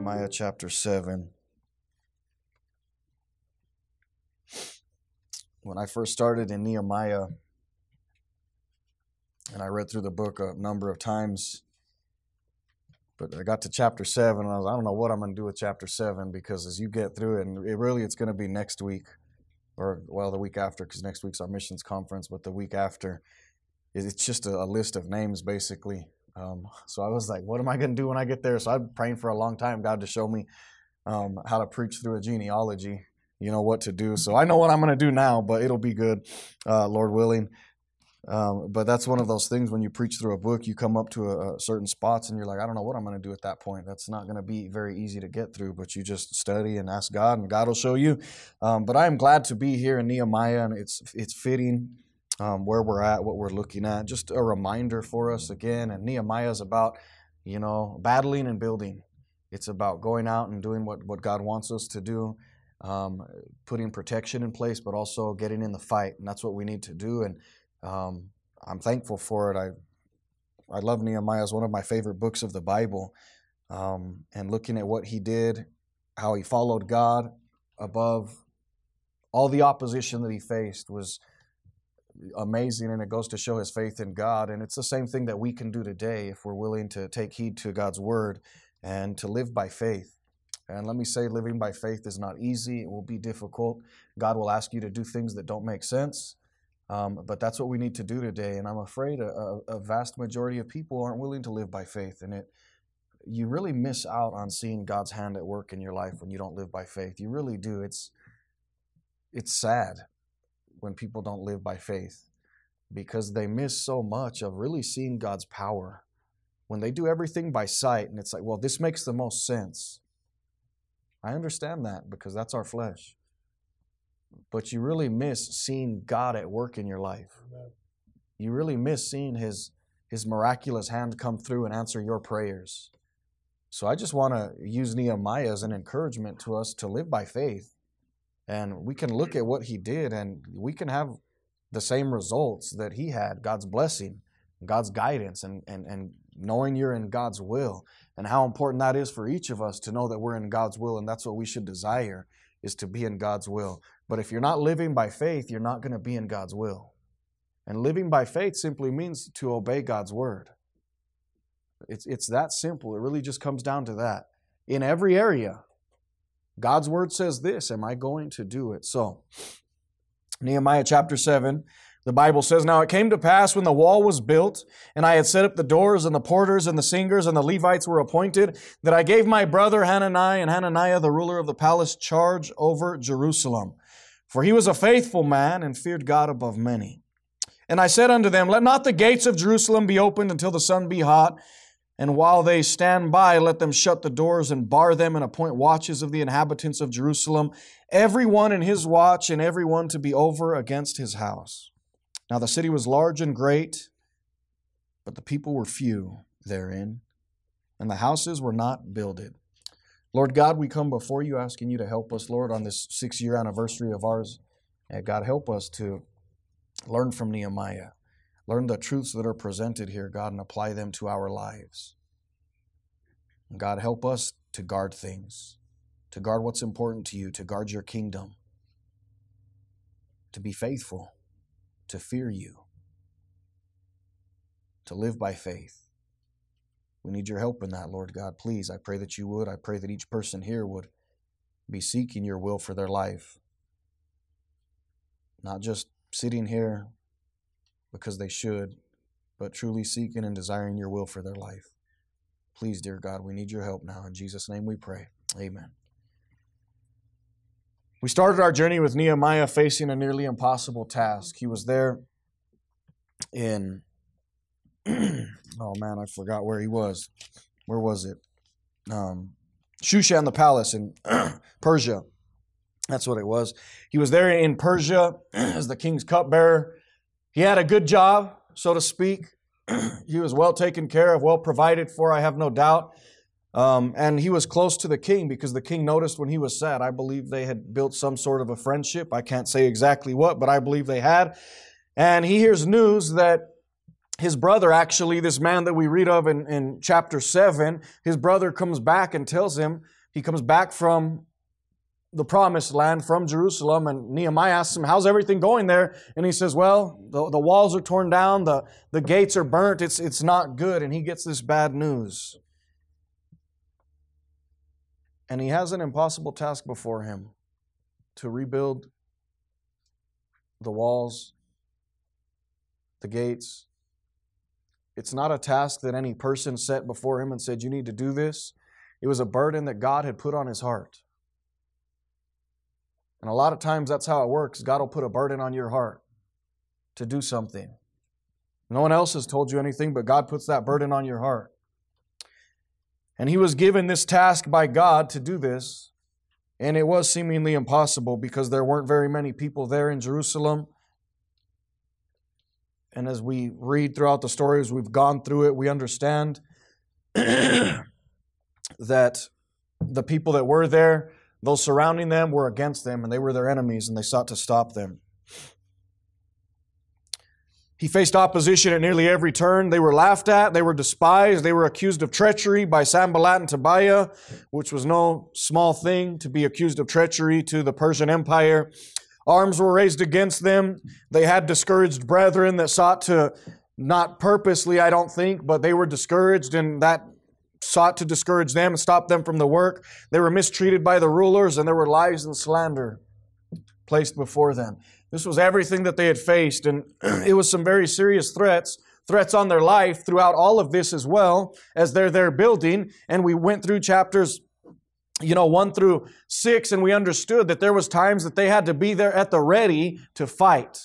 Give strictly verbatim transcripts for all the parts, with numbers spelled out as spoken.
Nehemiah chapter seven. When I first started in Nehemiah, and I read through the book a number of times, but I got to chapter seven, and I was, I don't know what I'm going to do with chapter seven, because as you get through it, and it really it's going to be next week, or, well, the week after, because next week's our missions conference, but the week after, it's just a, a list of names, basically. Um, so I was like, what am I going to do when I get there? So I'm praying for a long time, God to show me um, how to preach through a genealogy, you know, what to do. So I know what I'm going to do now, but it'll be good, uh, Lord willing. Um, but that's one of those things when you preach through a book, you come up to a, a certain spots and you're like, I don't know what I'm going to do at that point. That's not going to be very easy to get through, but you just study and ask God, and God will show you. Um, but I am glad to be here in Nehemiah, and it's it's fitting um, where we're at, what we're looking at. Just a reminder for us again, and Nehemiah is about, you know, battling and building. It's about going out and doing what, what God wants us to do, um, putting protection in place, but also getting in the fight, and that's what we need to do. And Um, I'm thankful for it. I I love Nehemiah. It's one of my favorite books of the Bible. Um, and looking at what he did, how he followed God above all the opposition that he faced was amazing, and it goes to show his faith in God. And it's the same thing that we can do today if we're willing to take heed to God's word and to live by faith. And let me say, living by faith is not easy. It will be difficult. God will ask you to do things that don't make sense. Um, but that's what we need to do today, and I'm afraid a, a, a vast majority of people aren't willing to live by faith, and it you really miss out on seeing God's hand at work in your life when you don't live by faith. You really do. It's it's sad when people don't live by faith, because they miss so much of really seeing God's power. When they do everything by sight, and it's like, well, this makes the most sense. I understand that, because that's our flesh. But you really miss seeing God at work in your life. Amen. You really miss seeing His, His miraculous hand come through and answer your prayers. So I just want to use Nehemiah as an encouragement to us to live by faith. And we can look at what he did, and we can have the same results that he had, God's blessing, God's guidance, and, and, and knowing you're in God's will, and how important that is for each of us to know that we're in God's will, and that's what we should desire, is to be in God's will. But if you're not living by faith, you're not going to be in God's will. And living by faith simply means to obey God's word. It's, it's that simple. It really just comes down to that. In every area, God's word says this. Am I going to do it? So, Nehemiah chapter seven, the Bible says, Now it came to pass when the wall was built, and I had set up the doors, and the porters, and the singers, and the Levites were appointed, that I gave my brother Hananiah and Hananiah, the ruler of the palace, charge over Jerusalem. For he was a faithful man, and feared God above many. And I said unto them, Let not the gates of Jerusalem be opened until the sun be hot, and while they stand by, let them shut the doors and bar them, and appoint watches of the inhabitants of Jerusalem, every one in his watch, and every one to be over against his house. Now the city was large and great, but the people were few therein, and the houses were not builded. Lord God, we come before you asking you to help us, Lord, on this six-year anniversary of ours. And God, help us to learn from Nehemiah. Learn the truths that are presented here, God, and apply them to our lives. And God, help us to guard things, to guard what's important to you, to guard your kingdom, to be faithful, to fear you, to live by faith. We need your help in that, Lord God. Please, I pray that you would. I pray that each person here would be seeking your will for their life, not just sitting here because they should, but truly seeking and desiring your will for their life. Please, dear God, we need your help now. In Jesus' name we pray. Amen. We started our journey with Nehemiah facing a nearly impossible task. He was there in, oh man, I forgot where he was. Where was it? Um, Shushan the palace in Persia. That's what it was. He was there in Persia as the king's cupbearer. He had a good job, so to speak. He was well taken care of, well provided for, I have no doubt. Um, and he was close to the king because the king noticed when he was sad. I believe they had built some sort of a friendship. I can't say exactly what, but I believe they had. And he hears news that his brother, actually, this man that we read of in, in chapter seven, his brother comes back and tells him He comes back from the promised land, from Jerusalem, and Nehemiah asks him, how's everything going there? And he says, well, the, the walls are torn down, the, the gates are burnt, it's, it's not good. And he gets this bad news. And he has an impossible task before him to rebuild the walls, the gates. It's not a task that any person set before him and said, you need to do this. It was a burden that God had put on his heart. And a lot of times that's how it works. God will put a burden on your heart to do something. No one else has told you anything, but God puts that burden on your heart. And he was given this task by God to do this. And it was seemingly impossible because there weren't very many people there in Jerusalem. And as we read throughout the stories, we've gone through it, we understand that the people that were there, those surrounding them were against them, and they were their enemies, and they sought to stop them. He faced opposition at nearly every turn. They were laughed at, they were despised, they were accused of treachery by Sanballat and Tobiah, which was no small thing to be accused of treachery to the Persian Empire. Arms were raised against them. They had discouraged brethren that sought to, not purposely, I don't think, but they were discouraged, and that sought to discourage them and stop them from the work. They were mistreated by the rulers, and there were lies and slander placed before them. This was everything that they had faced, and it was some very serious threats, threats on their life throughout all of this as well, as they're there building. And we went through chapters, you know, one through six, and we understood that there was times that they had to be there at the ready to fight.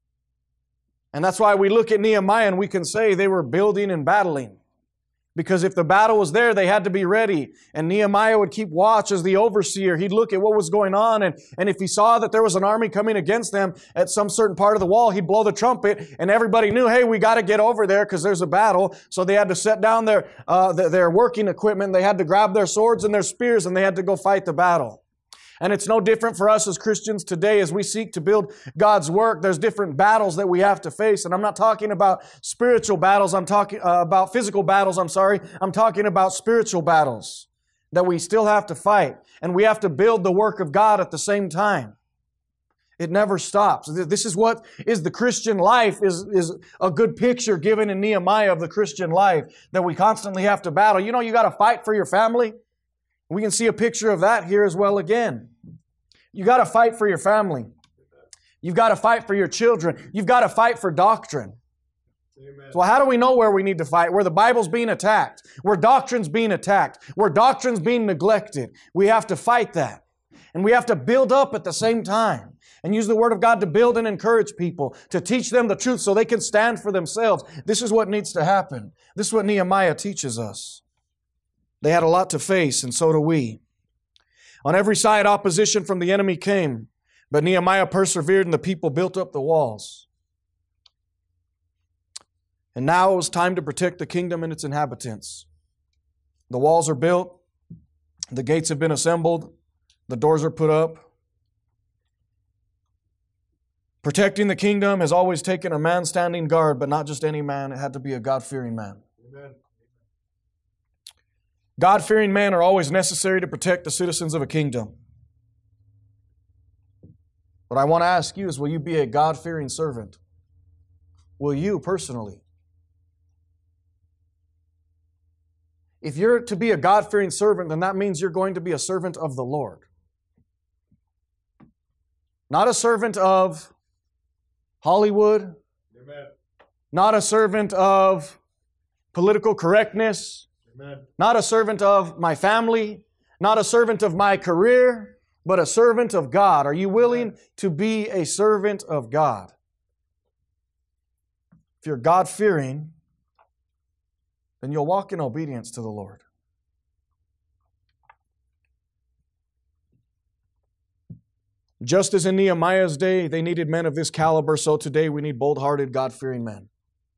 And that's why we look at Nehemiah and we can say they were building and battling. Because if the battle was there, they had to be ready. And Nehemiah would keep watch as the overseer. He'd look at what was going on. And, and if he saw that there was an army coming against them at some certain part of the wall, he'd blow the trumpet. And everybody knew, hey, we got to get over there because there's a battle. So they had to set down their, uh, their, their working equipment. They had to grab their swords and their spears, and they had to go fight the battle. And it's no different for us as Christians today as we seek to build God's work. There's different battles that we have to face. And I'm not talking about spiritual battles. I'm talking uh, about physical battles. I'm sorry. I'm talking about spiritual battles that we still have to fight. And we have to build the work of God at the same time. It never stops. This is what is the Christian life, is, is a good picture given in Nehemiah of the Christian life, that we constantly have to battle. You know, you got to fight for your family. We can see a picture of that here as well again. You got to fight for your family. You've got to fight for your children. You've got to fight for doctrine. Amen. So how do we know where we need to fight? Where the Bible's being attacked, where doctrine's being attacked, where doctrine's being neglected. We have to fight that. And we have to build up at the same time and use the Word of God to build and encourage people, to teach them the truth so they can stand for themselves. This is what needs to happen. This is what Nehemiah teaches us. They had a lot to face, and so do we. On every side, opposition from the enemy came, but Nehemiah persevered and the people built up the walls. And now it was time to protect the kingdom and its inhabitants. The walls are built, the gates have been assembled, the doors are put up. Protecting the kingdom has always taken a man standing guard, but not just any man. It had to be a God-fearing man. Amen. God-fearing men are always necessary to protect the citizens of a kingdom. What I want to ask you is, will you be a God-fearing servant? Will you personally? If you're to be a God-fearing servant, then that means you're going to be a servant of the Lord. Not a servant of Hollywood. Amen. Not a servant of political correctness. Amen. Not a servant of my family, not a servant of my career, but a servant of God. Are you willing Amen. To be a servant of God? If you're God-fearing, then you'll walk in obedience to the Lord. Just as in Nehemiah's day, they needed men of this caliber, so today we need bold-hearted, God-fearing men.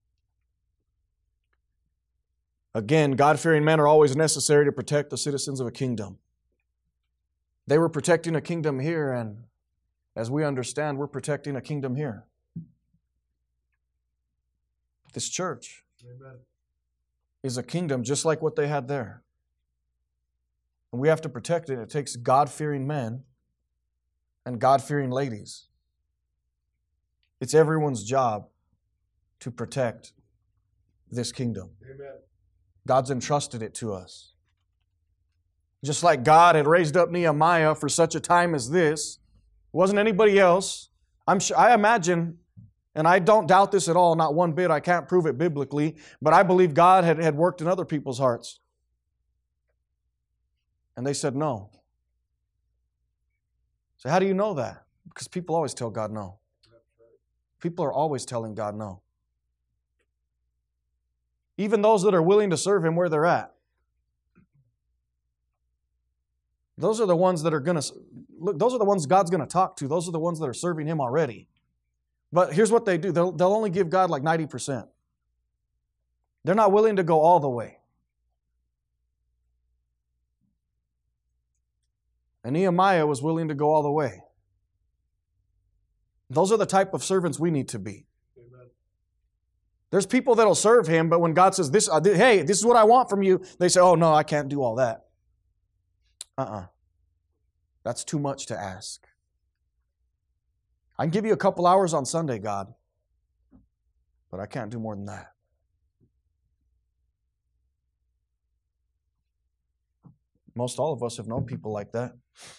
Again, God-fearing men are always necessary to protect the citizens of a kingdom. They were protecting a kingdom here, and as we understand, we're protecting a kingdom here. This church Amen. Is a kingdom just like what they had there. And we have to protect it. It takes God-fearing men and God-fearing ladies. It's everyone's job to protect this kingdom. Amen. God's entrusted it to us. Just like God had raised up Nehemiah for such a time as this, it wasn't anybody else. I'm sure, I imagine, and I don't doubt this at all, not one bit, I can't prove it biblically, but I believe God had, had worked in other people's hearts. And they said no. So how do you know that? Because people always tell God no. People are always telling God no. Even those that are willing to serve Him where they're at. Those are the ones that are going to, look, those are the ones God's going to talk to. Those are the ones that are serving Him already. But here's what they do. They'll, they'll only give God like ninety percent. They're not willing to go all the way. And Nehemiah was willing to go all the way. Those are the type of servants we need to be. Amen. There's people that'll serve Him, but when God says, "This, uh, hey, this is what I want from you," they say, "Oh, no, I can't do all that." Uh-uh. That's too much to ask. I can give you a couple hours on Sunday, God, but I can't do more than that. Most all of us have known people like that.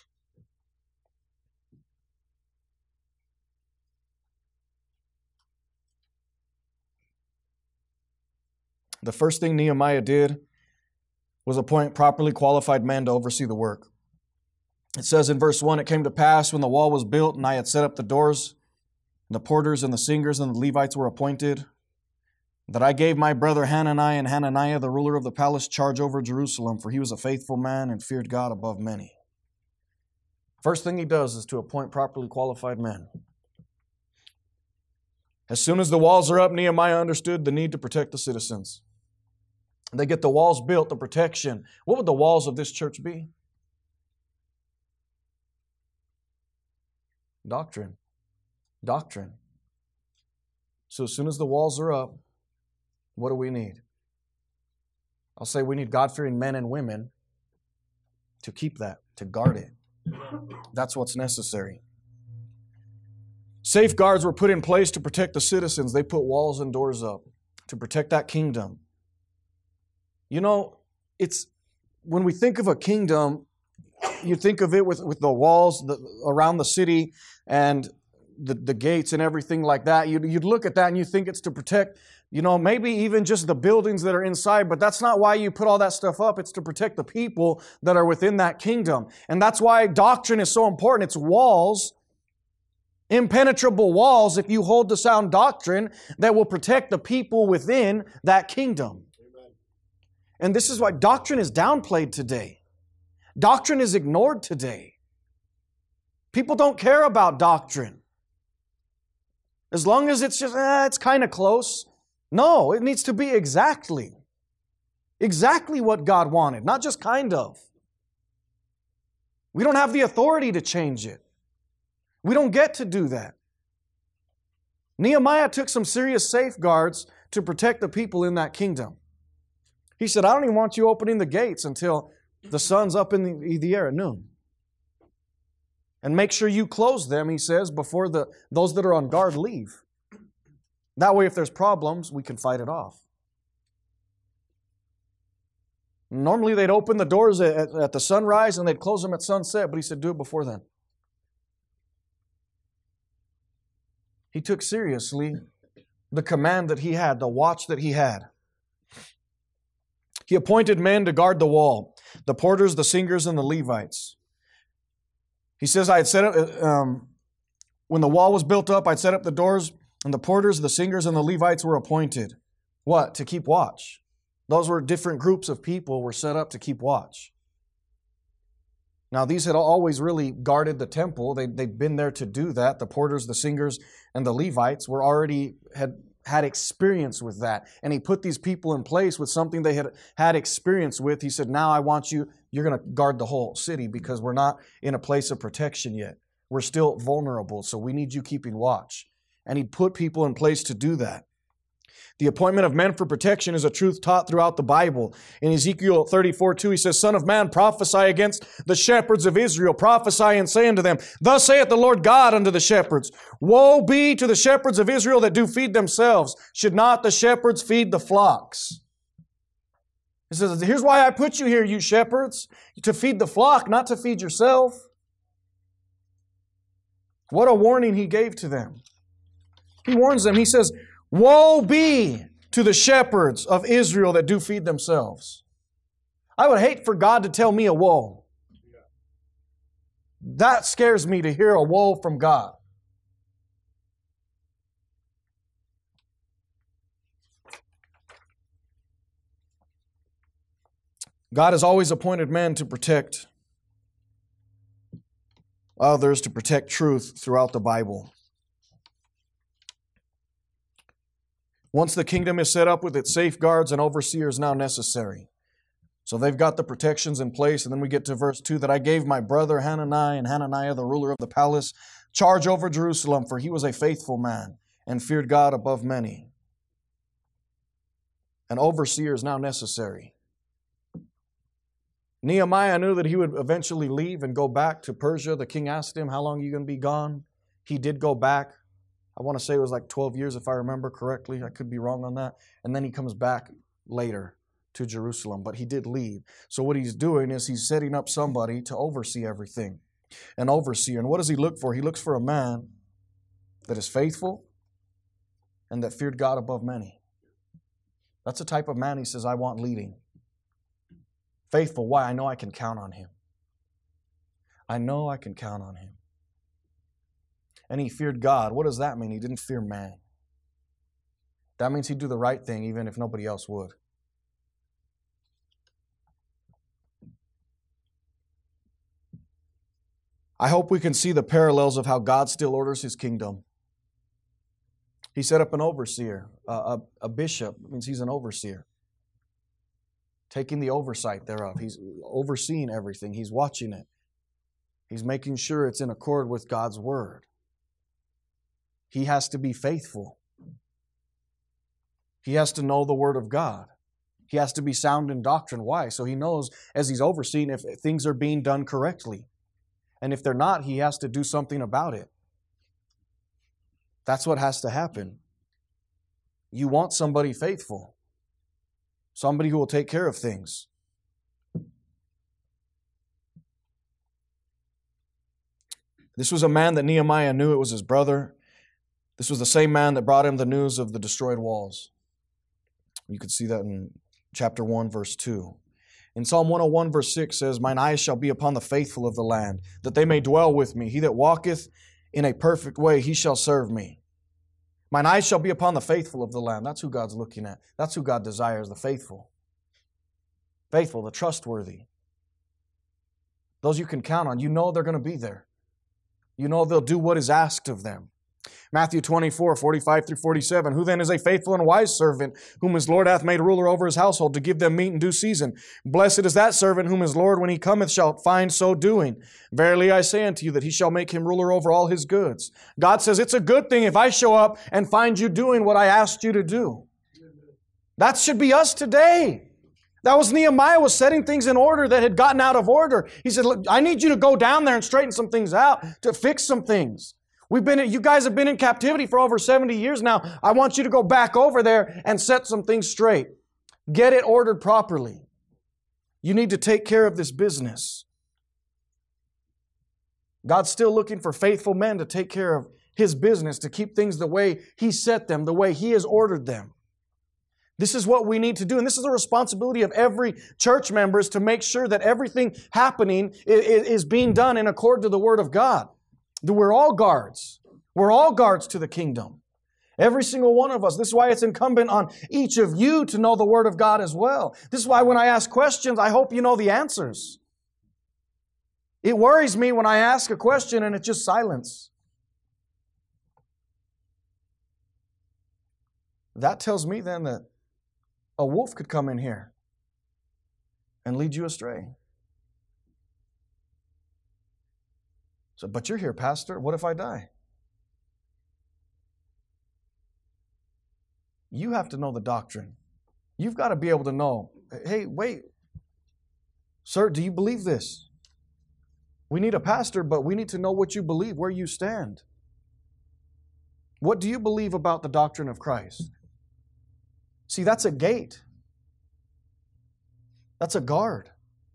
The first thing Nehemiah did was appoint properly qualified men to oversee the work. It says in verse one, "It came to pass when the wall was built and I had set up the doors, and the porters and the singers and the Levites were appointed, that I gave my brother Hananiah and Hananiah, the ruler of the palace, charge over Jerusalem, for he was a faithful man and feared God above many." First thing he does is to appoint properly qualified men. As soon as the walls are up, Nehemiah understood the need to protect the citizens. They get the walls built, the protection. What would the walls of this church be? Doctrine. Doctrine. So as soon as the walls are up, what do we need? I'll say we need God-fearing men and women to keep that, to guard it. That's what's necessary. Safeguards were put in place to protect the citizens. They put walls and doors up to protect that kingdom. You know, it's when we think of a kingdom, you think of it with, with the walls the, around the city and the, the gates and everything like that. You'd, you'd look at that and you think it's to protect, you know, maybe even just the buildings that are inside, but that's not why you put all that stuff up. It's to protect the people that are within that kingdom. And that's why doctrine is so important. It's walls, impenetrable walls, if you hold to sound doctrine, that will protect the people within that kingdom. And this is why doctrine is downplayed today. Doctrine is ignored today. People don't care about doctrine. As long as it's just, eh, it's kind of close. No, it needs to be exactly. Exactly what God wanted, not just kind of. We don't have the authority to change it. We don't get to do that. Nehemiah took some serious safeguards to protect the people in that kingdom. He said, I don't even want you opening the gates until the sun's up in the, the air at noon. And make sure you close them, he says, before the those that are on guard leave. That way, if there's problems, we can fight it off. Normally, they'd open the doors at, at the sunrise and they'd close them at sunset, but he said, do it before then. He took seriously the command that he had, the watch that he had. He appointed men to guard the wall, the porters, the singers, and the Levites. He says, I had set up, um, when the wall was built up, I'd set up the doors, and the porters, the singers, and the Levites were appointed. What? To keep watch. Those were different groups of people were set up to keep watch. Now, these had always really guarded the temple. They, they'd been there to do that. The porters, the singers, and the Levites were already had had experience with that. And he put these people in place with something they had had experience with. He said, now I want you, you're going to guard the whole city because we're not in a place of protection yet. We're still vulnerable, so we need you keeping watch. And he put people in place to do that. The appointment of men for protection is a truth taught throughout the Bible. In Ezekiel thirty-four two, he says, Son of man, prophesy against the shepherds of Israel. Prophesy and say unto them, Thus saith the Lord God unto the shepherds, Woe be to the shepherds of Israel that do feed themselves. Should not the shepherds feed the flocks? He says, here's why I put you here, you shepherds, to feed the flock, not to feed yourself. What a warning he gave to them. He warns them. He says, Woe be to the shepherds of Israel that do feed themselves. I would hate for God to tell me a woe. That scares me to hear a woe from God. God has always appointed men to protect others, to protect truth throughout the Bible. Once the kingdom is set up with its safeguards, an overseer is now necessary. So they've got the protections in place, and then we get to verse two, that I gave my brother Hananiah and Hananiah, the ruler of the palace, charge over Jerusalem, for he was a faithful man and feared God above many. An overseer is now necessary. Nehemiah knew that he would eventually leave and go back to Persia. The king asked him, how long are you going to be gone? He did go back. I want to say it was like twelve years if I remember correctly. I could be wrong on that. And then he comes back later to Jerusalem, but he did leave. So what he's doing is he's setting up somebody to oversee everything. An overseer. And what does he look for? He looks for a man that is faithful and that feared God above many. That's the type of man he says, I want leading. Faithful. Why? I know I can count on him. I know I can count on him. And he feared God. What does that mean? He didn't fear man. That means he'd do the right thing even if nobody else would. I hope we can see the parallels of how God still orders His kingdom. He set up an overseer, a, a, a bishop. It means he's an overseer. Taking the oversight thereof. He's overseeing everything. He's watching it. He's making sure it's in accord with God's Word. He has to be faithful. He has to know the Word of God. He has to be sound in doctrine. Why? So he knows as he's overseeing if things are being done correctly. And if they're not, he has to do something about it. That's what has to happen. You want somebody faithful. Somebody who will take care of things. This was a man that Nehemiah knew. It was his brother. This was the same man that brought him the news of the destroyed walls. You could see that in chapter one, verse two. In Psalm one oh one, verse six says, Mine eyes shall be upon the faithful of the land, that they may dwell with me. He that walketh in a perfect way, he shall serve me. Mine eyes shall be upon the faithful of the land. That's who God's looking at. That's who God desires, the faithful. Faithful, the trustworthy. Those you can count on. You know they're going to be there. You know they'll do what is asked of them. Matthew twenty-four, forty-five through forty-seven. Who then is a faithful and wise servant, whom his Lord hath made ruler over his household, to give them meat in due season? Blessed is that servant whom his Lord, when he cometh, shall find so doing. Verily I say unto you, that he shall make him ruler over all his goods. God says, it's a good thing if I show up and find you doing what I asked you to do. That should be us today. That was Nehemiah was setting things in order that had gotten out of order. He said, look, I need you to go down there and straighten some things out, to fix some things. We've been, you guys have been in captivity for over seventy years now. I want you to go back over there and set some things straight. Get it ordered properly. You need to take care of this business. God's still looking for faithful men to take care of His business, to keep things the way He set them, the way He has ordered them. This is what we need to do. And this is the responsibility of every church member, is to make sure that everything happening is being done in accord to the Word of God. We're all guards. We're all guards to the kingdom. Every single one of us. This is why it's incumbent on each of you to know the Word of God as well. This is why when I ask questions, I hope you know the answers. It worries me when I ask a question and it's just silence. That tells me then that a wolf could come in here and lead you astray. So, but you're here, Pastor. What if I die? You have to know the doctrine. You've got to be able to know, hey, wait, sir, do you believe this? We need a pastor, but we need to know what you believe, where you stand. What do you believe about the doctrine of Christ? See, that's a gate. That's a guard.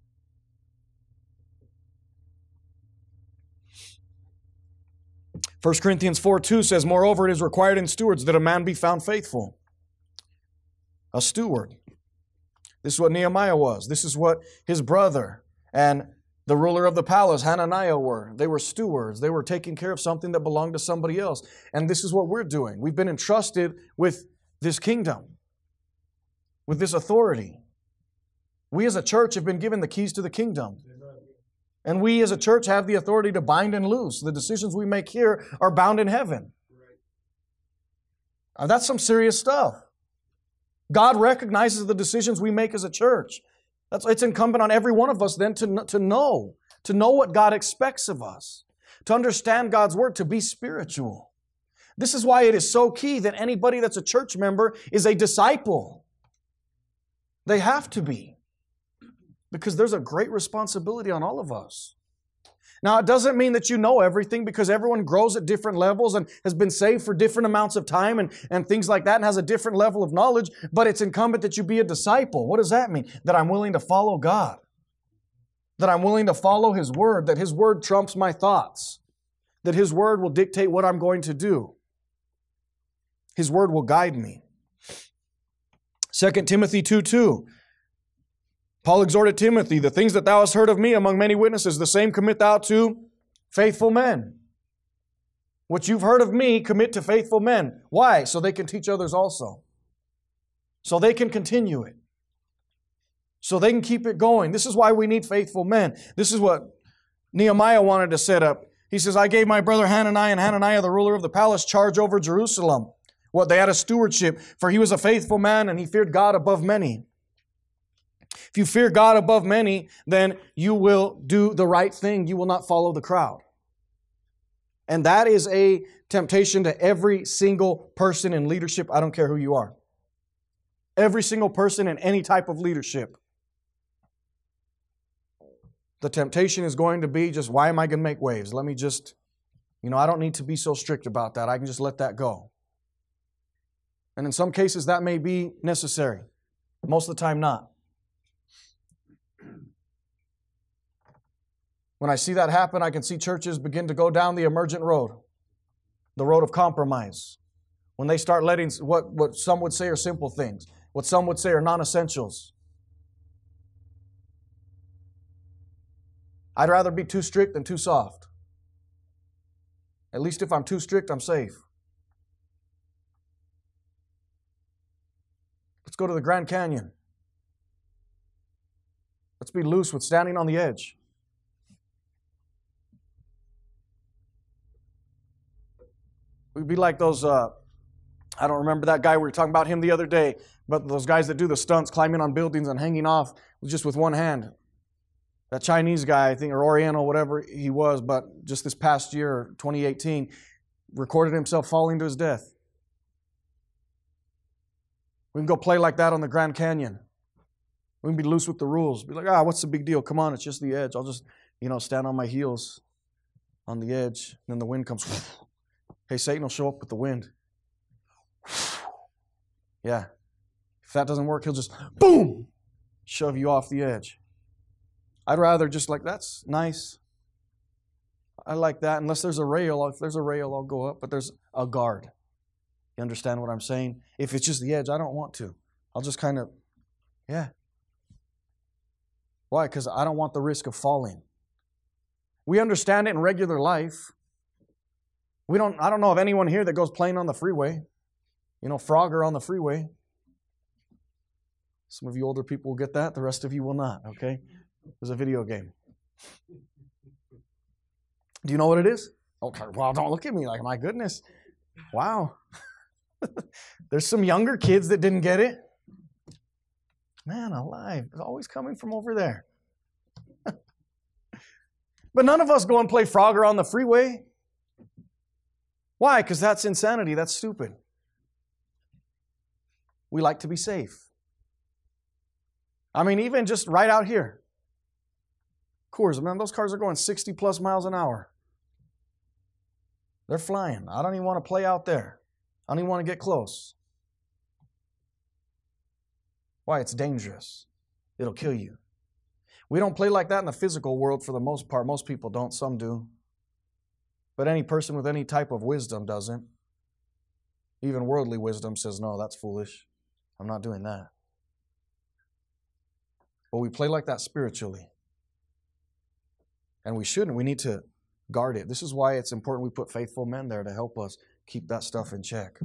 First Corinthians four two says, moreover, it is required in stewards that a man be found faithful. A steward. This is what Nehemiah was. This is what his brother and the ruler of the palace, Hananiah, were. They were stewards. They were taking care of something that belonged to somebody else. And this is what we're doing. We've been entrusted with this kingdom, with this authority. We as a church have been given the keys to the kingdom. And we as a church have the authority to bind and loose. The decisions we make here are bound in heaven. Now, that's some serious stuff. God recognizes the decisions we make as a church. That's, it's incumbent on every one of us then to, to know, to know what God expects of us, to understand God's Word, to be spiritual. This is why it is so key that anybody that's a church member is a disciple. They have to be. Because there's a great responsibility on all of us. Now, it doesn't mean that you know everything, because everyone grows at different levels and has been saved for different amounts of time and, and things like that and has a different level of knowledge, but it's incumbent that you be a disciple. What does that mean? That I'm willing to follow God. That I'm willing to follow His Word. That His Word trumps my thoughts. That His Word will dictate what I'm going to do. His Word will guide me. Second Timothy two two. Paul exhorted Timothy, the things that thou hast heard of me among many witnesses, the same commit thou to faithful men. What you've heard of me, commit to faithful men. Why? So they can teach others also. So they can continue it. So they can keep it going. This is why we need faithful men. This is what Nehemiah wanted to set up. He says, I gave my brother Hananiah and Hananiah, the ruler of the palace, charge over Jerusalem. What? They had a stewardship, for he was a faithful man and he feared God above many. If you fear God above many, then you will do the right thing. You will not follow the crowd. And that is a temptation to every single person in leadership. I don't care who you are. Every single person in any type of leadership. The temptation is going to be just, why am I going to make waves? Let me just, you know, I don't need to be so strict about that. I can just let that go. And in some cases that may be necessary. Most of the time not. When I see that happen, I can see churches begin to go down the emergent road, the road of compromise. When they start letting what, what some would say are simple things, what some would say are non-essentials. I'd rather be too strict than too soft. At least if I'm too strict, I'm safe. Let's go to the Grand Canyon. Let's be loose with standing on the edge. We'd be like those, uh, I don't remember that guy, we were talking about him the other day, but those guys that do the stunts, climbing on buildings and hanging off just with one hand. That Chinese guy, I think, or Oriental, whatever he was, but just this past year, twenty eighteen, recorded himself falling to his death. We can go play like that on the Grand Canyon. We can be loose with the rules. Be like, ah, what's the big deal? Come on, it's just the edge. I'll just, you know, stand on my heels on the edge. And then the wind comes. Hey, Satan will show up with the wind. Yeah. If that doesn't work, he'll just, boom, shove you off the edge. I'd rather just like, that's nice. I like that. Unless there's a rail. If there's a rail, I'll go up. But there's a guard. You understand what I'm saying? If it's just the edge, I don't want to. I'll just kind of, yeah. Why? Because I don't want the risk of falling. We understand it in regular life. We don't. I don't know of anyone here that goes playing on the freeway. You know, Frogger on the freeway. Some of you older people will get that. The rest of you will not, okay? It's a video game. Do you know what it is? Oh, well, don't look at me like, my goodness. Wow. There's some younger kids that didn't get it. Man alive. It's always coming from over there. But none of us go and play Frogger on the freeway. Why? Because that's insanity. That's stupid. We like to be safe. I mean, even just right out here. Coors, man, those cars are going sixty plus miles an hour. They're flying. I don't even want to play out there. I don't even want to get close. Why? It's dangerous. It'll kill you. We don't play like that in the physical world for the most part. Most people don't. Some do. But any person with any type of wisdom doesn't. Even worldly wisdom says, no, that's foolish. I'm not doing that. But we play like that spiritually. And we shouldn't. We need to guard it. This is why it's important we put faithful men there to help us keep that stuff in check.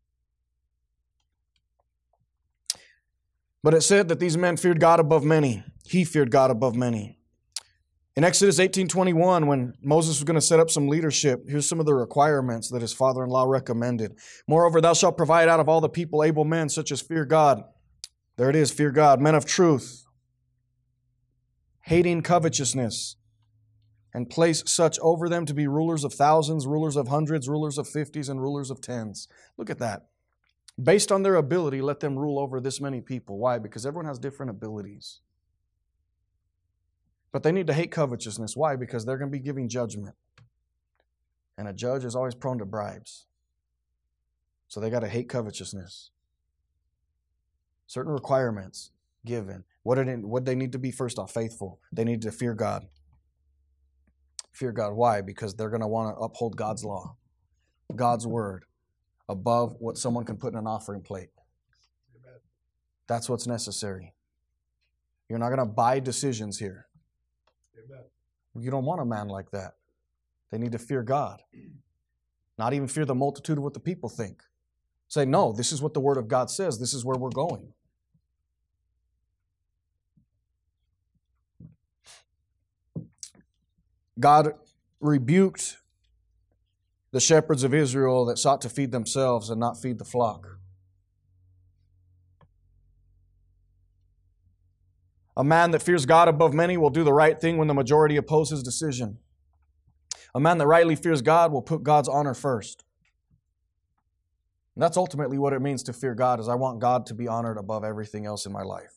But it said that these men feared God above many. He feared God above many. In Exodus eighteen twenty-one, when Moses was going to set up some leadership, here's some of the requirements that his father-in-law recommended. Moreover, thou shalt provide out of all the people able men, such as fear God. There it is, fear God. Men of truth, hating covetousness, and place such over them to be rulers of thousands, rulers of hundreds, rulers of fifties, and rulers of tens. Look at that. Based on their ability, let them rule over this many people. Why? Because everyone has different abilities. But they need to hate covetousness. Why? Because they're going to be giving judgment. And a judge is always prone to bribes. So they got to hate covetousness. Certain requirements given. What did it, what they need to be? First off, faithful. They need to fear God. Fear God. Why? Because they're going to want to uphold God's law, God's word, above what someone can put in an offering plate. Amen. That's what's necessary. You're not going to buy decisions here. Amen. You don't want a man like that. They need to fear God. Not even fear the multitude of what the people think. Say, no, this is what the Word of God says. This is where we're going. God rebuked the shepherds of Israel that sought to feed themselves and not feed the flock. A man that fears God above many will do the right thing when the majority oppose his decision. A man that rightly fears God will put God's honor first. And that's ultimately what it means to fear God, is I want God to be honored above everything else in my life.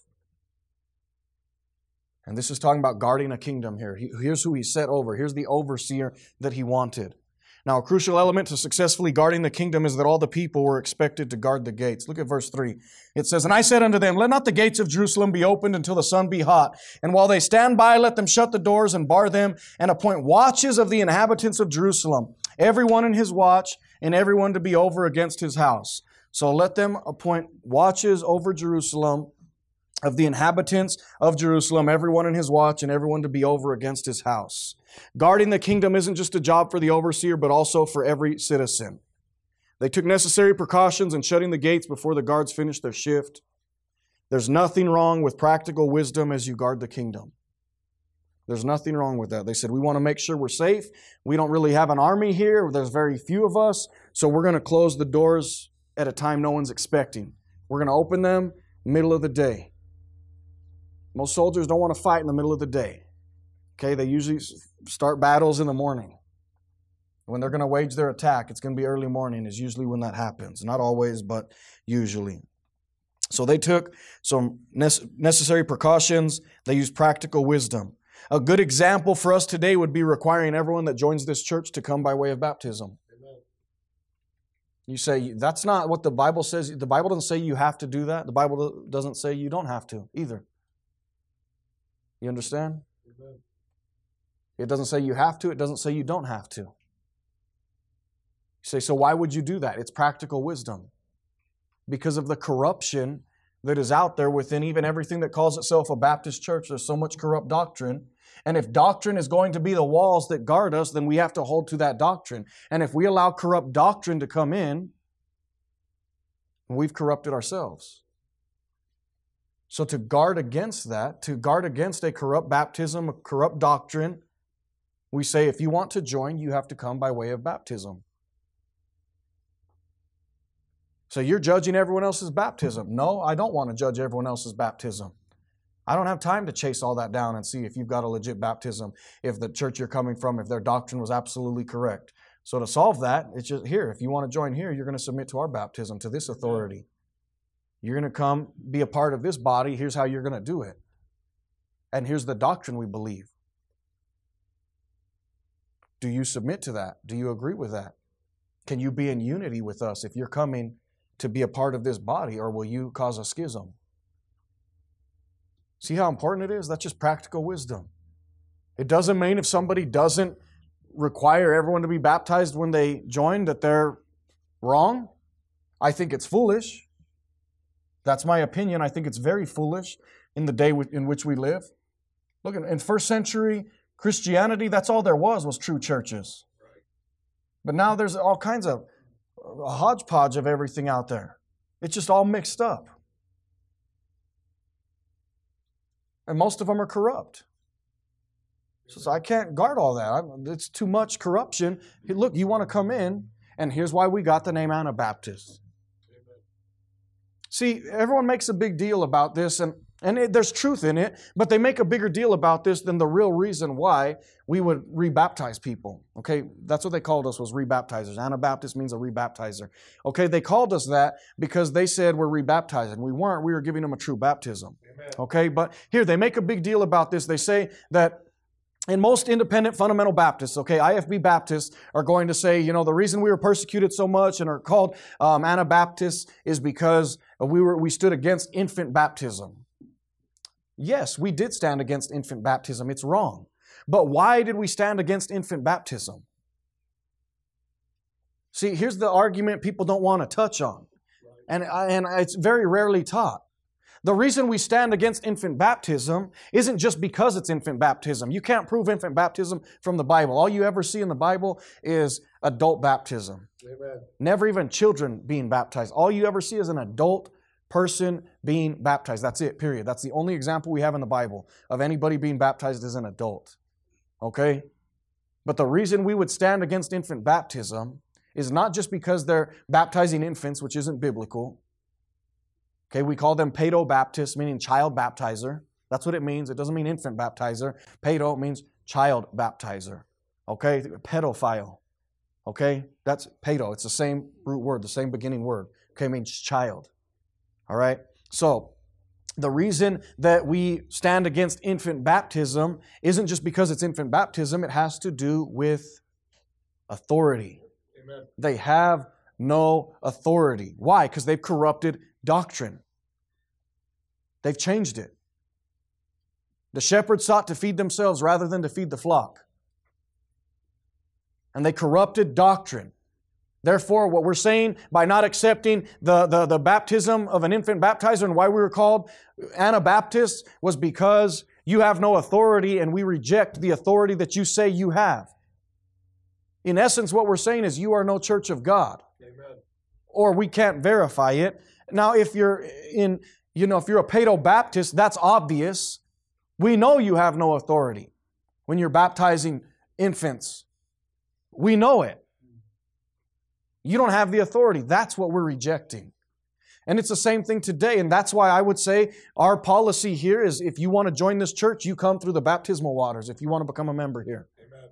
And this is talking about guarding a kingdom here. Here's who he set over. Here's the overseer that he wanted. Now, a crucial element to successfully guarding the kingdom is that all the people were expected to guard the gates. Look at verse three. It says, And I said unto them, Let not the gates of Jerusalem be opened until the sun be hot. And while they stand by, let them shut the doors and bar them, and appoint watches of the inhabitants of Jerusalem, everyone in his watch, and everyone to be over against his house. So let them appoint watches over Jerusalem, of the inhabitants of Jerusalem, everyone in his watch, and everyone to be over against his house. Guarding the kingdom isn't just a job for the overseer, but also for every citizen. They took necessary precautions in shutting the gates before the guards finished their shift. There's nothing wrong with practical wisdom as you guard the kingdom. There's nothing wrong with that. They said, we want to make sure we're safe. We don't really have an army here. There's very few of us. So we're going to close the doors at a time no one's expecting. We're going to open them middle of the day. Most soldiers don't want to fight in the middle of the day. Okay, they usually start battles in the morning. When they're going to wage their attack, it's going to be early morning is usually when that happens. Not always, but usually. So they took some necessary precautions. They used practical wisdom. A good example for us today would be requiring everyone that joins this church to come by way of baptism. Amen. You say, that's not what the Bible says. The Bible doesn't say you have to do that. The Bible doesn't say you don't have to either. You understand? Amen. It doesn't say you have to. It doesn't say you don't have to. You say, so why would you do that? It's practical wisdom. Because of the corruption that is out there within even everything that calls itself a Baptist church. There's so much corrupt doctrine. And if doctrine is going to be the walls that guard us, then we have to hold to that doctrine. And if we allow corrupt doctrine to come in, we've corrupted ourselves. So to guard against that, to guard against a corrupt baptism, a corrupt doctrine, we say if you want to join, you have to come by way of baptism. So you're judging everyone else's baptism. No, I don't want to judge everyone else's baptism. I don't have time to chase all that down and see if you've got a legit baptism, if the church you're coming from, if their doctrine was absolutely correct. So to solve that, it's just here. If you want to join here, you're going to submit to our baptism, to this authority. You're going to come be a part of this body. Here's how you're going to do it. And here's the doctrine we believe. Do you submit to that? Do you agree with that? Can you be in unity with us if you're coming to be a part of this body, or will you cause a schism? See how important it is? That's just practical wisdom. It doesn't mean if somebody doesn't require everyone to be baptized when they join that they're wrong. I think it's foolish. That's my opinion. I think it's very foolish in the day in which we live. Look, in first century Christianity, that's all there was, was true churches. But now there's all kinds of a hodgepodge of everything out there. It's just all mixed up. And most of them are corrupt. So I can't guard all that. It's too much corruption. Hey, look, you want to come in, and here's why we got the name Anabaptist. See, everyone makes a big deal about this, and, and it, there's truth in it, but they make a bigger deal about this than the real reason why we would rebaptize people. Okay, that's what they called us, was rebaptizers. Anabaptist means a rebaptizer. Okay, they called us that because they said we're rebaptizing. We weren't. We were giving them a true baptism. Amen. Okay, but here, they make a big deal about this. They say that and most independent fundamental Baptists, okay, I F B Baptists, are going to say, you know, the reason we were persecuted so much and are called um, Anabaptists is because we were we stood against infant baptism. Yes, we did stand against infant baptism. It's wrong. But why did we stand against infant baptism? See, here's the argument people don't want to touch on. And, and it's very rarely taught. The reason we stand against infant baptism isn't just because it's infant baptism. You can't prove infant baptism from the Bible. All you ever see in the Bible is adult baptism. Amen. Never even children being baptized. All you ever see is an adult person being baptized. That's it, period. That's the only example we have in the Bible of anybody being baptized as an adult. Okay? But the reason we would stand against infant baptism is not just because they're baptizing infants, which isn't biblical. Okay, we call them paedo-baptists, meaning child baptizer. That's what it means. It doesn't mean infant baptizer. Paedo means child baptizer. Okay, pedophile. Okay, that's paedo. It's the same root word, the same beginning word. Okay, it means child. All right, so the reason that we stand against infant baptism isn't just because it's infant baptism. It has to do with authority. Amen. They have no authority. Why? Because they've corrupted doctrine. They've changed it. The shepherds sought to feed themselves rather than to feed the flock. And they corrupted doctrine. Therefore, what we're saying by not accepting the, the, the baptism of an infant baptizer and why we were called Anabaptists was because you have no authority and we reject the authority that you say you have. In essence, what we're saying is you are no church of God. Amen. Or we can't verify it. Now, if you're in, you know, if you're a paedo-baptist, that's obvious. We know you have no authority when you're baptizing infants. We know it. You don't have the authority. That's what we're rejecting. And it's the same thing today. And that's why I would say our policy here is if you want to join this church, you come through the baptismal waters if you want to become a member here. Amen.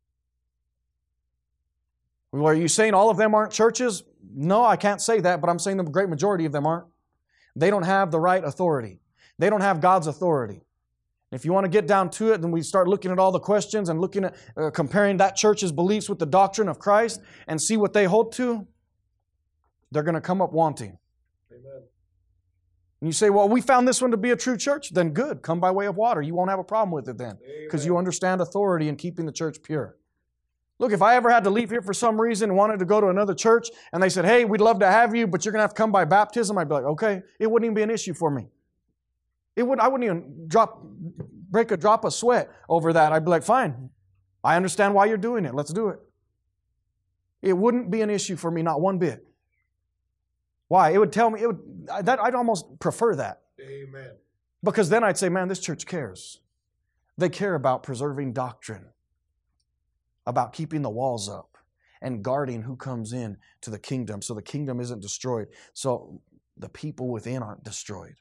Well, are you saying all of them aren't churches? No, I can't say that, but I'm saying the great majority of them aren't. They don't have the right authority. They don't have God's authority. If you want to get down to it, then we start looking at all the questions and looking at uh, comparing that church's beliefs with the doctrine of Christ and see what they hold to, they're going to come up wanting. Amen. And you say, well, we found this one to be a true church. Then good, come by way of water. You won't have a problem with it then because you understand authority in keeping the church pure. Look, if I ever had to leave here for some reason and wanted to go to another church and they said, hey, we'd love to have you, but you're going to have to come by baptism, I'd be like, okay, it wouldn't even be an issue for me. It would, I wouldn't even drop, break a drop of sweat over that. I'd be like, fine, I understand why you're doing it. Let's do it. It wouldn't be an issue for me, not one bit. Why? It would tell me, it would, that, I'd almost prefer that. Amen. Because then I'd say, man, this church cares. They care about preserving doctrine, about keeping the walls up and guarding who comes in to the kingdom so the kingdom isn't destroyed, so the people within aren't destroyed.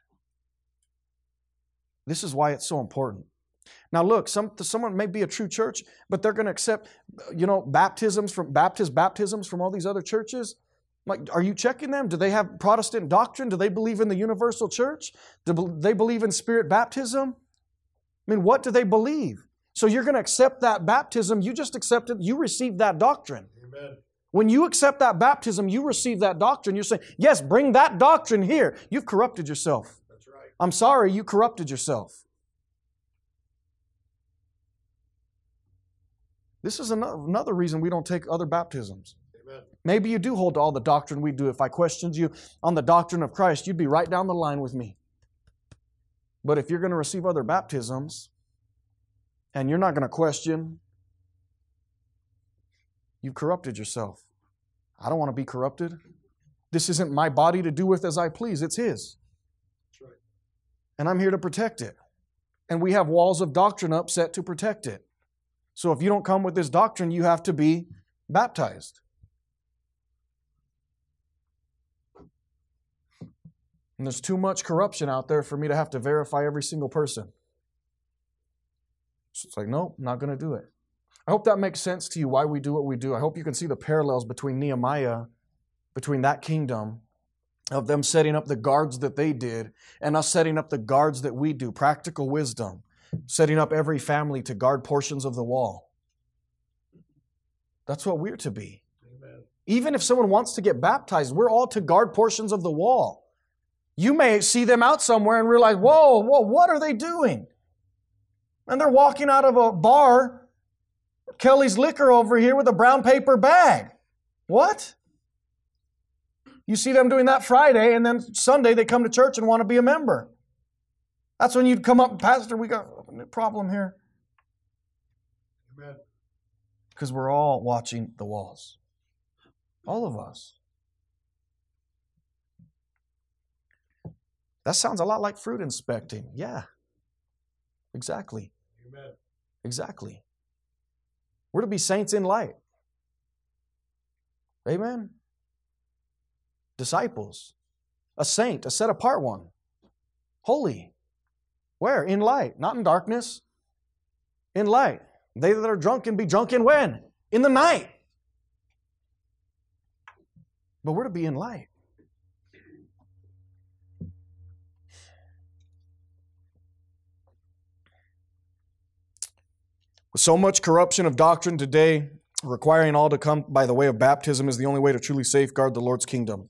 This is why it's so important. Now look, some, someone may be a true church, but they're going to accept, you know, baptisms from Baptist baptisms from all these other churches. Like, are you checking them? Do they have Protestant doctrine? Do they believe in the universal church? Do they believe in spirit baptism? I mean, what do they believe? So you're going to accept that baptism. You just accepted, you received that doctrine. Amen. When you accept that baptism, you receive that doctrine. You're saying, yes, bring that doctrine here. You've corrupted yourself. That's right. I'm sorry, you corrupted yourself. This is another reason we don't take other baptisms. Amen. Maybe you do hold to all the doctrine we do. If I questioned you on the doctrine of Christ, you'd be right down the line with me. But if you're going to receive other baptisms, and you're not going to question, you've corrupted yourself. I don't want to be corrupted. This isn't my body to do with as I please. It's His. That's right. And I'm here to protect it. And we have walls of doctrine up set to protect it. So if you don't come with this doctrine, you have to be baptized. And there's too much corruption out there for me to have to verify every single person. So it's like, nope, I'm not going to do it. I hope that makes sense to you, why we do what we do. I hope you can see the parallels between Nehemiah, between that kingdom, of them setting up the guards that they did, and us setting up the guards that we do. Practical wisdom. Setting up every family to guard portions of the wall. That's what we're to be. Amen. Even if someone wants to get baptized, we're all to guard portions of the wall. You may see them out somewhere and realize, whoa, whoa, what are they doing? And they're walking out of a bar, Kelly's Liquor over here, with a brown paper bag. What? You see them doing that Friday, and then Sunday they come to church and want to be a member. That's when you'd come up, Pastor, we got a problem here. Amen. Because we're all watching the walls. All of us. That sounds a lot like fruit inspecting. Yeah. Exactly. Amen. Exactly. We're to be saints in light. Amen. Disciples. A saint, a set apart one. Holy. Where? In light, not in darkness. In light. They that are drunk can be drunk in when? In the night. But we're to be in light. With so much corruption of doctrine today, requiring all to come by the way of baptism is the only way to truly safeguard the Lord's kingdom.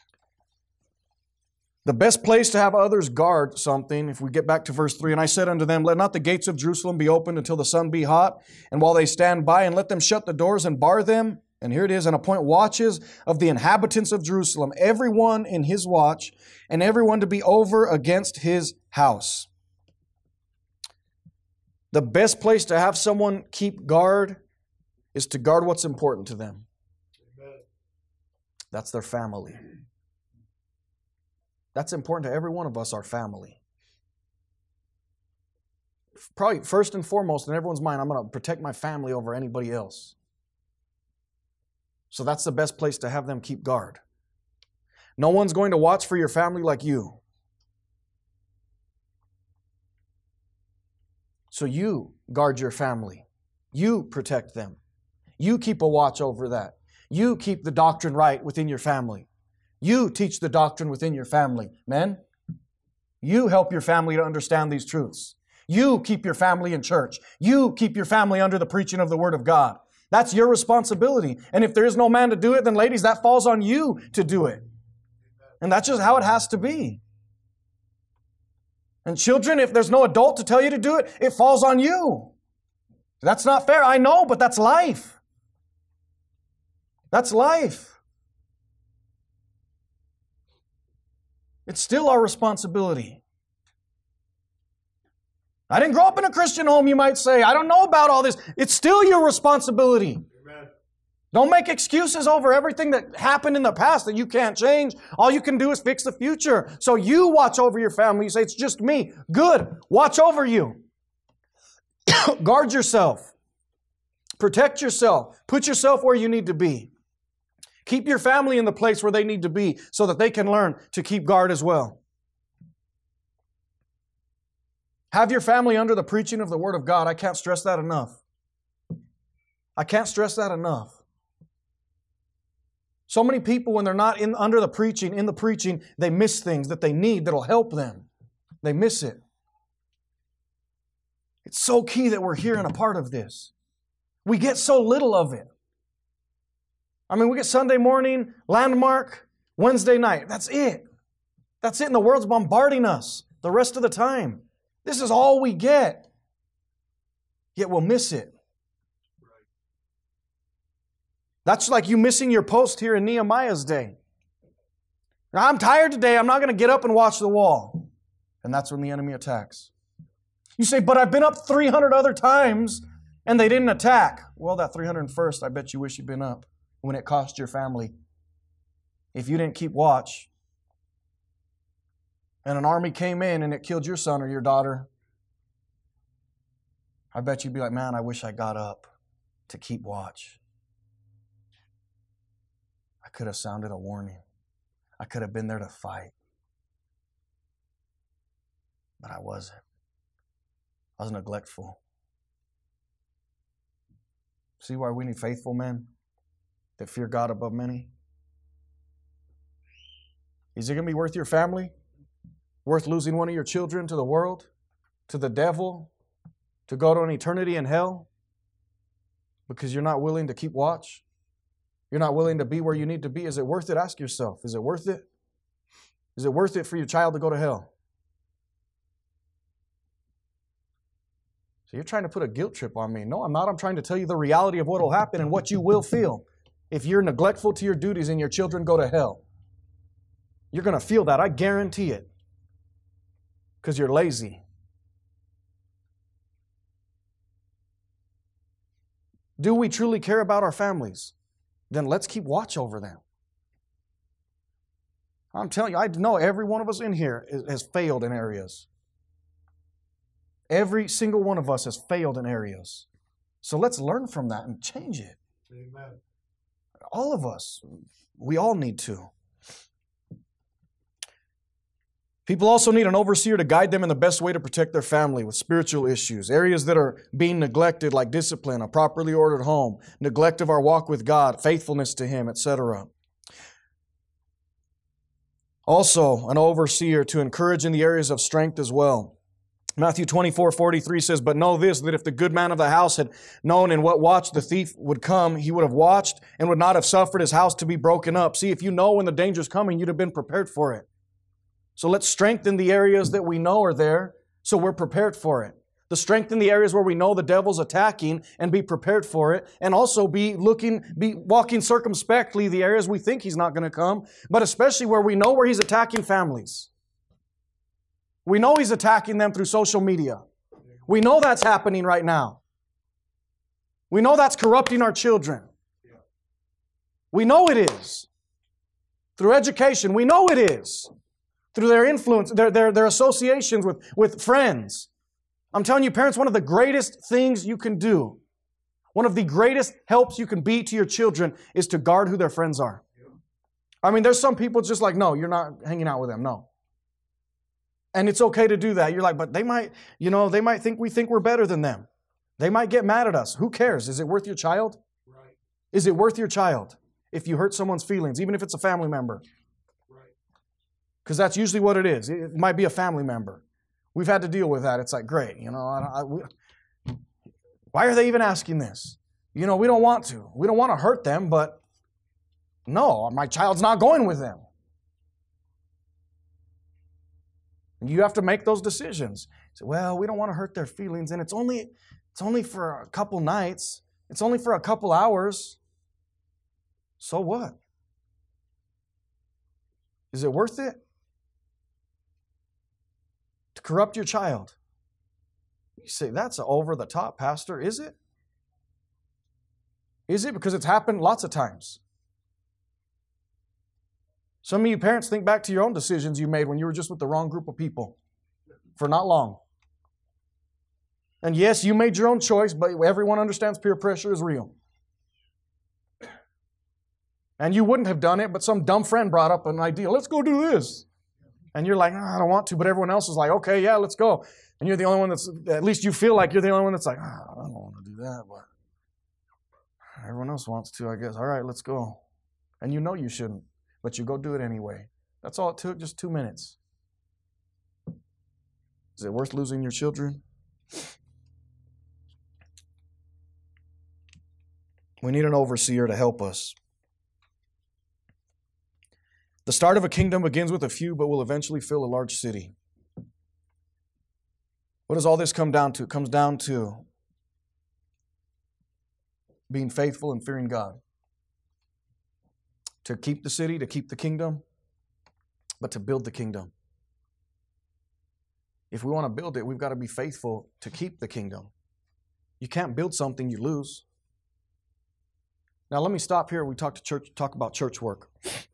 The best place to have others guard something, if we get back to verse three, and I said unto them, let not the gates of Jerusalem be opened until the sun be hot, and while they stand by, and let them shut the doors and bar them. And here it is, and appoint watches of the inhabitants of Jerusalem, every one in his watch, and every one to be over against his house. The best place to have someone keep guard is to guard what's important to them. Amen. That's their family. That's important to every one of us, our family. Probably first and foremost in everyone's mind, I'm going to protect my family over anybody else. So that's the best place to have them keep guard. No one's going to watch for your family like you. So you guard your family. You protect them. You keep a watch over that. You keep the doctrine right within your family. You teach the doctrine within your family. Men, you help your family to understand these truths. You keep your family in church. You keep your family under the preaching of the Word of God. That's your responsibility. And if there is no man to do it, then ladies, that falls on you to do it. And that's just how it has to be. And children, if there's no adult to tell you to do it, it falls on you. That's not fair. I know, but that's life. That's life. It's still our responsibility. I didn't grow up in a Christian home, you might say. I don't know about all this. It's still your responsibility. Amen. Don't make excuses over everything that happened in the past that you can't change. All you can do is fix the future. So you watch over your family. You say, it's just me. Good. Watch over you. Guard yourself. Protect yourself. Put yourself where you need to be. Keep your family in the place where they need to be so that they can learn to keep guard as well. Have your family under the preaching of the Word of God. I can't stress that enough. I can't stress that enough. So many people, when they're not in under the preaching, in the preaching, they miss things that they need that'll help them. They miss it. It's so key that we're hearing a part of this. We get so little of it. I mean, we get Sunday morning, landmark, Wednesday night. That's it. That's it, and the world's bombarding us the rest of the time. This is all we get. Yet we'll miss it. That's like you missing your post here in Nehemiah's day. I'm tired today. I'm not going to get up and watch the wall. And that's when the enemy attacks. You say, but I've been up three hundred other times and they didn't attack. Well, that three hundred first, I bet you wish you'd been up when it cost your family. If you didn't keep watch and an army came in and it killed your son or your daughter, I bet you'd be like, man, I wish I got up to keep watch. I could have sounded a warning. I could have been there to fight. But I wasn't. I was neglectful. See why we need faithful men that fear God above many? Is it going to be worth your family? Worth losing one of your children to the world? To the devil? To go to an eternity in hell? Because you're not willing to keep watch? You're not willing to be where you need to be? Is it worth it? Ask yourself. Is it worth it? Is it worth it for your child to go to hell? So you're trying to put a guilt trip on me. No, I'm not. I'm trying to tell you the reality of what will happen and what you will feel if you're neglectful to your duties and your children go to hell. You're going to feel that. I guarantee it. Because you're lazy. Do we truly care about our families? Then let's keep watch over them. I'm telling you, I know every one of us in here has failed in areas. Every single one of us has failed in areas. So let's learn from that and change it. Amen. All of us. We all need to. People also need an overseer to guide them in the best way to protect their family with spiritual issues, areas that are being neglected like discipline, a properly ordered home, neglect of our walk with God, faithfulness to Him, et cetera. Also, an overseer to encourage in the areas of strength as well. Matthew twenty-four forty-three says, but know this, that if the good man of the house had known in what watch the thief would come, he would have watched and would not have suffered his house to be broken up. See, if you know when the danger's coming, you'd have been prepared for it. So let's strengthen the areas that we know are there so we're prepared for it. The strengthen the areas where we know the devil's attacking and be prepared for it, and also be looking, be walking circumspectly the areas we think he's not going to come, but especially where we know where he's attacking families. We know he's attacking them through social media. We know that's happening right now. We know that's corrupting our children. We know it is. Through education, we know it is. Through their influence, their, their, their associations with, with friends. I'm telling you, parents, one of the greatest things you can do, one of the greatest helps you can be to your children is to guard who their friends are. I mean, there's some people just like, no, you're not hanging out with them. No. And it's okay to do that. You're like, but they might, you know, they might think we think we're better than them. They might get mad at us. Who cares? Is it worth your child? Right. Is it worth your child if you hurt someone's feelings, even if it's a family member? Because that's usually what it is. It might be a family member. We've had to deal with that. It's like, great, you know, I, I, we, why are they even asking this? You know, we don't want to. We don't want to hurt them, but no, my child's not going with them. And you have to make those decisions. So, well, we don't want to hurt their feelings, and it's only, it's only for a couple nights. It's only for a couple hours. So what? Is it worth it? To corrupt your child. You say, that's over the top, Pastor. Is it? Is it? Because it's happened lots of times. Some of you parents think back to your own decisions you made when you were just with the wrong group of people for not long. And yes, you made your own choice, but everyone understands peer pressure is real. And you wouldn't have done it, but some dumb friend brought up an idea. Let's go do this. And you're like, oh, I don't want to, but everyone else is like, okay, yeah, let's go. And you're the only one that's, at least you feel like you're the only one that's like, oh, I don't want to do that, but everyone else wants to, I guess. All right, let's go. And you know you shouldn't, but you go do it anyway. That's all it took, just two minutes. Is it worth losing your children? We need an overseer to help us. The start of a kingdom begins with a few, but will eventually fill a large city. What does all this come down to? It comes down to being faithful and fearing God. To keep the city, to keep the kingdom, but to build the kingdom. If we want to build it, we've got to be faithful to keep the kingdom. You can't build something you lose. Now let me stop here. We talk to church, talk about church work.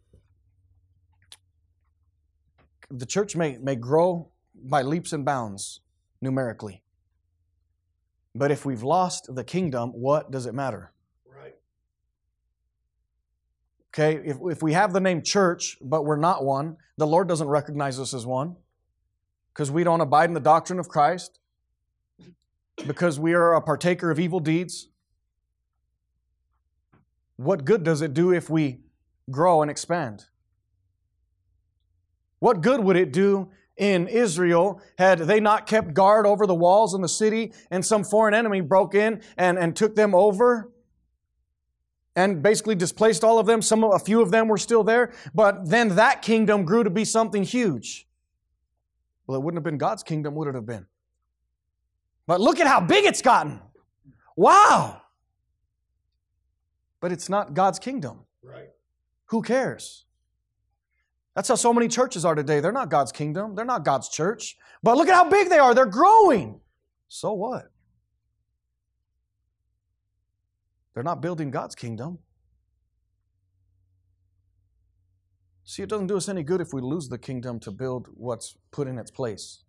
The church may, may grow by leaps and bounds numerically. But if we've lost the kingdom, what does it matter? Right. Okay, if, if we have the name church, but we're not one, the Lord doesn't recognize us as one because we don't abide in the doctrine of Christ, because we are a partaker of evil deeds. What good does it do if we grow and expand? What good would it do in Israel had they not kept guard over the walls in the city and some foreign enemy broke in and, and took them over and basically displaced all of them? Some, a few of them were still there, but then that kingdom grew to be something huge. Well, it wouldn't have been God's kingdom, would it have been? But look at how big it's gotten. Wow! But it's not God's kingdom. Right. Who cares? That's how so many churches are today. They're not God's kingdom. They're not God's church. But look at how big they are. They're growing. So what? They're not building God's kingdom. See, it doesn't do us any good if we lose the kingdom to build what's put in its place.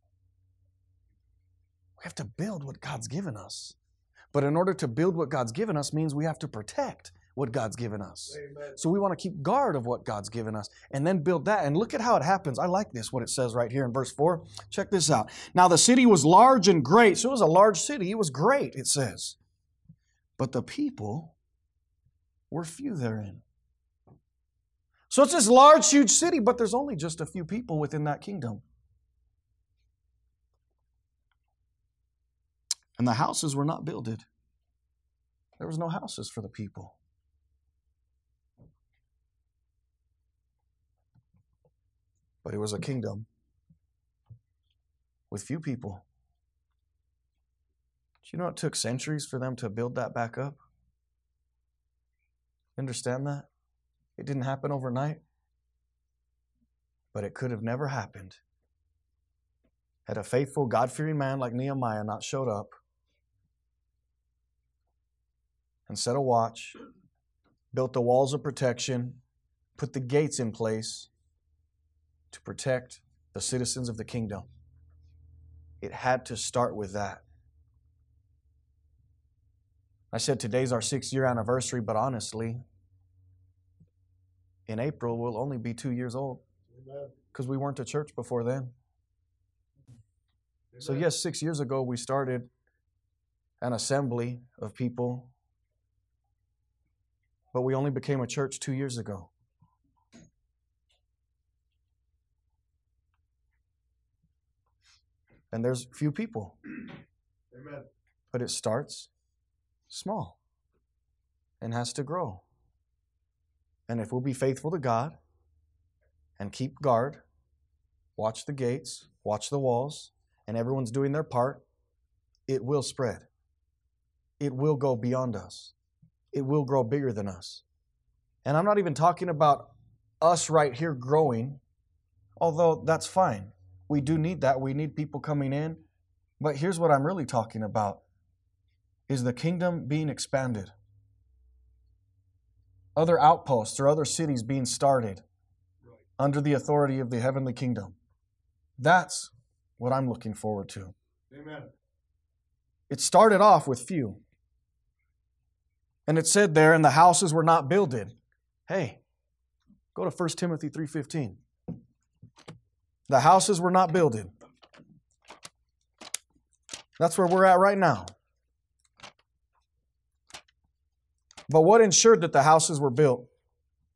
We have to build what God's given us. But in order to build what God's given us means we have to protect what God's given us. Amen. So we want to keep guard of what God's given us and then build that. And look at how it happens. I like this, what it says right here in verse four. Check this out. Now the city was large and great. So it was a large city. It was great, it says. But the people were few therein. So it's this large, huge city, but there's only just a few people within that kingdom. And the houses were not builded. There was no houses for the people. But it was a kingdom with few people. Do you know it took centuries for them to build that back up? Understand that? It didn't happen overnight. But it could have never happened had a faithful, God-fearing man like Nehemiah not showed up and set a watch, built the walls of protection, put the gates in place to protect the citizens of the kingdom. It had to start with that. I said today's our six-year anniversary, but honestly, in April we'll only be two years old because we weren't a church before then. Amen. So yes, six years ago we started an assembly of people, but we only became a church two years ago. And there's few people. Amen. But it starts small and has to grow. And if we'll be faithful to God and keep guard, watch the gates, watch the walls, and everyone's doing their part, it will spread. It will go beyond us. It will grow bigger than us. And I'm not even talking about us right here growing, although that's fine. We do need that. We need people coming in. But here's what I'm really talking about, is the kingdom being expanded. Other outposts or other cities being started under the authority of the heavenly kingdom. That's what I'm looking forward to. Amen. It started off with few. And it said there, and the houses were not builded. Hey, go to First Timothy three fifteen. The houses were not builded. That's where we're at right now. But what ensured that the houses were built?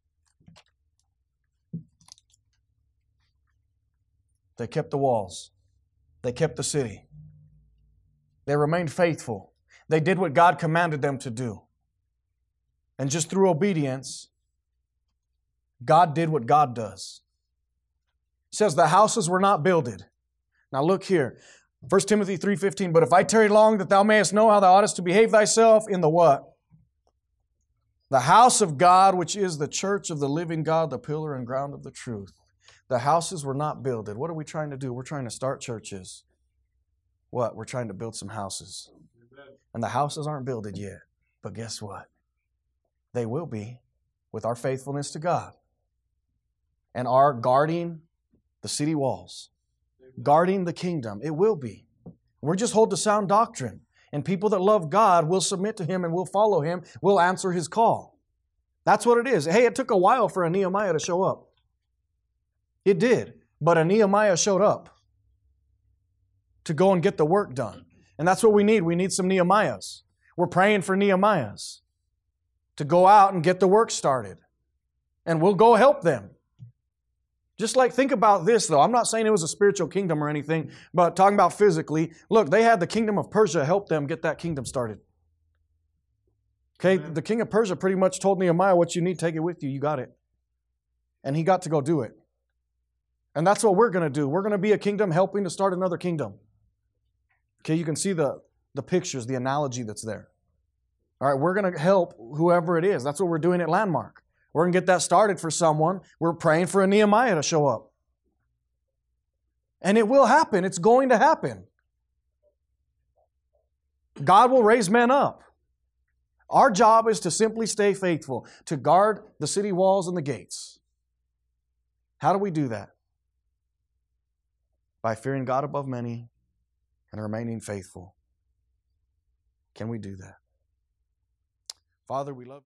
They kept the walls. They kept the city. They remained faithful. They did what God commanded them to do. And just through obedience, God did what God does. It says the houses were not builded. Now look here. First Timothy three fifteen, but if I tarry long, that thou mayest know how thou oughtest to behave thyself in the what? The house of God, which is the church of the living God, the pillar and ground of the truth. The houses were not builded. What are we trying to do? We're trying to start churches. What? We're trying to build some houses. And the houses aren't builded yet. But guess what? They will be with our faithfulness to God and our guarding the city walls, guarding the kingdom. It will be. We're just hold to sound doctrine. And people that love God will submit to Him and will follow Him, will answer His call. That's what it is. Hey, it took a while for a Nehemiah to show up. It did. But a Nehemiah showed up to go and get the work done. And that's what we need. We need some Nehemiahs. We're praying for Nehemiahs to go out and get the work started. And we'll go help them. Just like, think about this though. I'm not saying it was a spiritual kingdom or anything, but talking about physically. Look, they had the kingdom of Persia help them get that kingdom started. Okay, Amen. The king of Persia pretty much told Nehemiah, what you need, take it with you. You got it. And he got to go do it. And that's what we're going to do. We're going to be a kingdom helping to start another kingdom. Okay, you can see the, the pictures, the analogy that's there. All right, we're going to help whoever it is. That's what we're doing at Landmark. We're going to get that started for someone. We're praying for a Nehemiah to show up. And it will happen. It's going to happen. God will raise men up. Our job is to simply stay faithful, to guard the city walls and the gates. How do we do that? By fearing God above many and remaining faithful. Can we do that? Father, we love you.